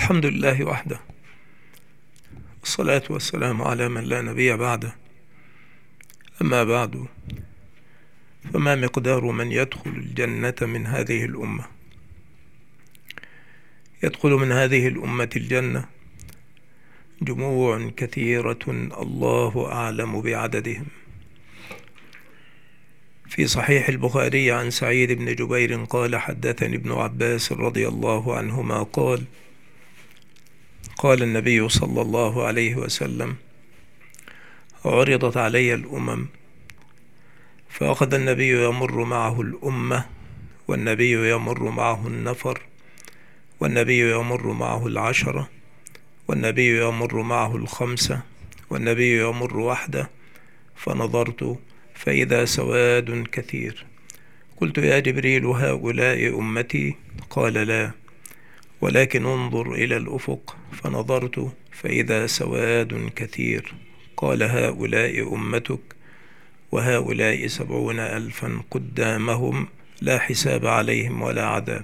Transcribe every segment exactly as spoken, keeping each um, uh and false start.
الحمد لله وحده، والصلاة والسلام على من لا نبي بعده. أما بعد، فما مقدار من يدخل الجنة من هذه الأمة؟ يدخل من هذه الأمة الجنة جموع كثيرة الله أعلم بعددهم. في صحيح البخاري عن سعيد بن جبير قال: حدثني ابن عباس رضي الله عنهما قال: قال النبي صلى الله عليه وسلم: عرضت علي الأمم، فأخذ النبي يمر معه الأمة، والنبي يمر معه النفر، والنبي يمر معه العشرة، والنبي يمر معه الخمسة، والنبي يمر وحده، فنظرت فإذا سواد كثير. قلت: يا جبريل، هؤلاء أمتي؟ قال: لا، ولكن انظر إلى الأفق. فنظرت فإذا سواد كثير. قال: هؤلاء أمتك، وهؤلاء سبعون ألفا قدامهم لا حساب عليهم ولا عذاب.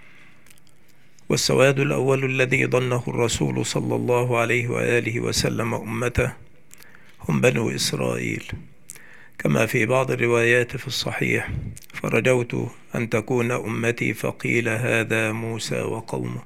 والسواد الأول الذي ظنه الرسول صلى الله عليه وآله وسلم أمته هم بنو إسرائيل، كما في بعض الروايات في الصحيح: فرجوت أن تكون أمتي، فقيل هذا موسى وقومه.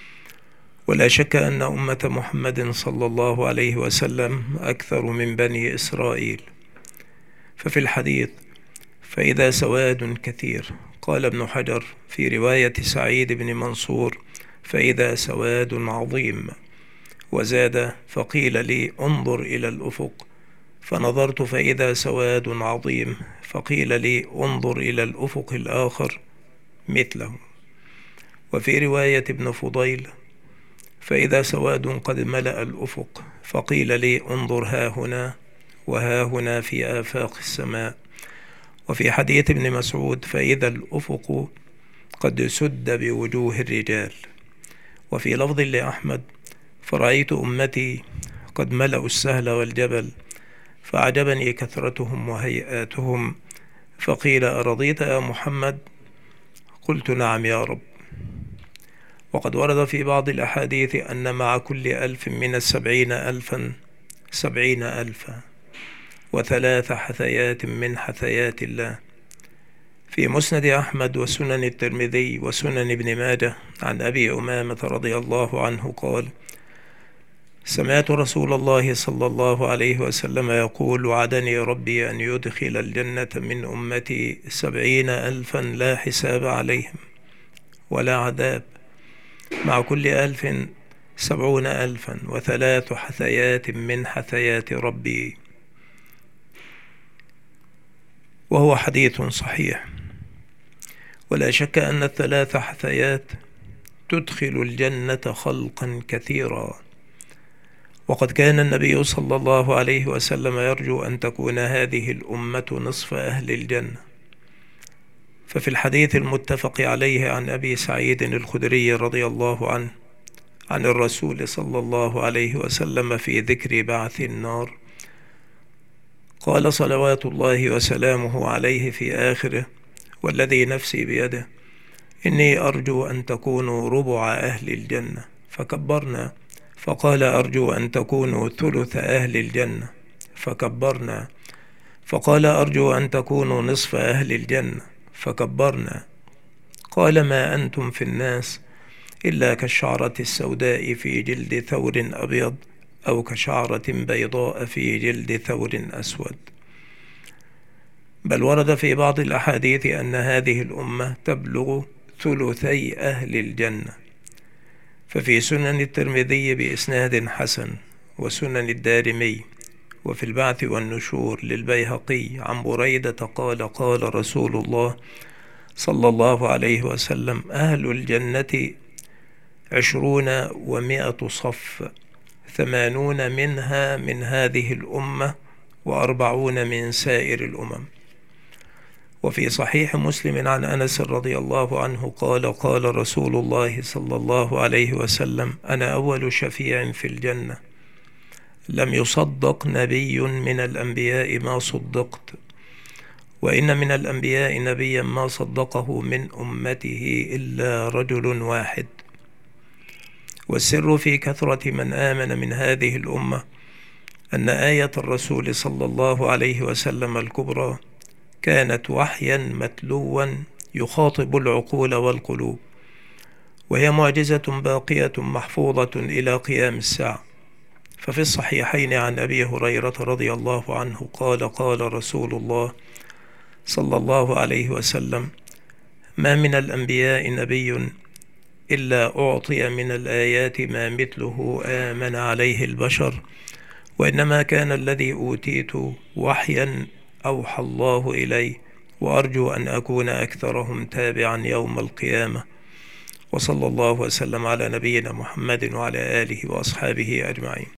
ولا شك أن أمة محمد صلى الله عليه وسلم أكثر من بني إسرائيل. ففي الحديث: فإذا سواد كثير، قال ابن حجر في رواية سعيد بن منصور: فإذا سواد عظيم. وزاد: فقيل لي انظر إلى الأفق، فنظرت فإذا سواد عظيم، فقيل لي انظر إلى الأفق الآخر مثله. وفي رواية ابن فضيل: فإذا سواد قد ملأ الأفق، فقيل لي انظر ها هنا وها هنا في آفاق السماء. وفي حديث ابن مسعود: فإذا الأفق قد سد بوجوه الرجال. وفي لفظ لأحمد: فرأيت أمتي قد ملأوا السهل والجبل، فأعجبني كثرتهم وهيئاتهم، فقيل: أرضيت يا محمد؟ قلت: نعم يا رب. وقد ورد في بعض الأحاديث أن مع كل ألف من السبعين ألفا سبعين ألفا وثلاث حثيات من حثيات الله. في مسند أحمد وسنن الترمذي وسنن ابن ماجه عن أبي أمامة رضي الله عنه قال: سمعت رسول الله صلى الله عليه وسلم يقول: وعدني ربي أن يدخل الجنة من أمتي سبعين ألفا لا حساب عليهم ولا عذاب، مع كل ألف سبعون ألفا وثلاث حثيات من حثيات ربي. وهو حديث صحيح. ولا شك أن الثلاث حثيات تدخل الجنة خلقا كثيرا. وقد كان النبي صلى الله عليه وسلم يرجو أن تكون هذه الأمة نصف أهل الجنة. ففي الحديث المتفق عليه عن أبي سعيد الخدري رضي الله عنه عن الرسول صلى الله عليه وسلم في ذكر بعث النار قال صلوات الله وسلامه عليه في آخره: والذي نفسي بيده إني أرجو أن تكونوا ربع أهل الجنة. فكبرنا، فقال: أرجو أن تكونوا ثلث أهل الجنة. فكبرنا، فقال: أرجو أن تكونوا نصف أهل الجنة. فكبرنا. قال: ما أنتم في الناس إلا كالشعرة السوداء في جلد ثور أبيض، أو كشعرة بيضاء في جلد ثور أسود. بل ورد في بعض الأحاديث أن هذه الأمة تبلغ ثلثي أهل الجنة. ففي سنن الترمذي بإسناد حسن، وسنن الدارمي، وفي البعث والنشور للبيهقي عن بريدة قال: قال رسول الله صلى الله عليه وسلم: أهل الجنة عشرون ومائة صف، ثمانون منها من هذه الأمة، وأربعون من سائر الأمم. وفي صحيح مسلم عن أنس رضي الله عنه قال: قال رسول الله صلى الله عليه وسلم: أنا أول شفيع في الجنة، لم يصدق نبي من الأنبياء ما صدقت، وإن من الأنبياء نبيا ما صدقه من أمته إلا رجل واحد. والسر في كثرة من آمن من هذه الأمة أن آية الرسول صلى الله عليه وسلم الكبرى كانت وحيا متلوا يخاطب العقول والقلوب، وهي معجزة باقية محفوظة إلى قيام الساعة. ففي الصحيحين عن أبي هريرة رضي الله عنه قال قال رسول الله صلى الله عليه وسلم: ما من الأنبياء نبي إلا أعطي من الآيات ما مثله آمن عليه البشر، وإنما كان الذي أوتيت وحيا أوحى الله إلي، وأرجو أن أكون أكثرهم تابعا يوم القيامة. وصلى الله وسلم على نبينا محمد وعلى آله وأصحابه أجمعين.